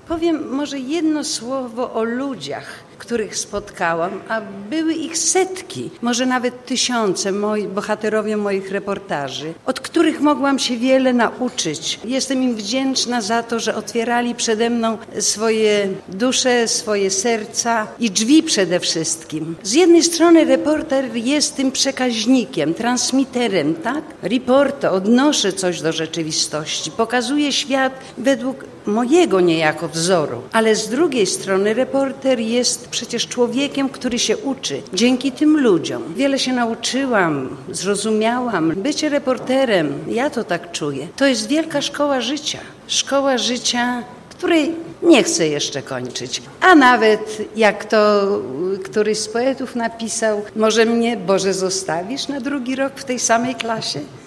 Powiem może jedno słowo o ludziach, których spotkałam, a były ich setki, może nawet tysiące, bohaterowie moich reportaży, od których mogłam się wiele nauczyć. Jestem im wdzięczna za to, że otwierali przede mną swoje dusze, swoje serca i drzwi przede wszystkim. Z jednej strony reporter jest tym przekaźnikiem, transmiterem, tak? Reporter, odnoszę coś do rzeczywistości, pokazuje świat według mojego niejako wzoru, ale z drugiej strony reporter jest przecież człowiekiem, który się uczy dzięki tym ludziom. Wiele się nauczyłam, zrozumiałam. Bycie reporterem, ja to tak czuję, to jest wielka szkoła życia. Szkoła życia, której nie chcę jeszcze kończyć. A nawet, jak to któryś z poetów napisał, może mnie, Boże, zostawisz na drugi rok w tej samej klasie?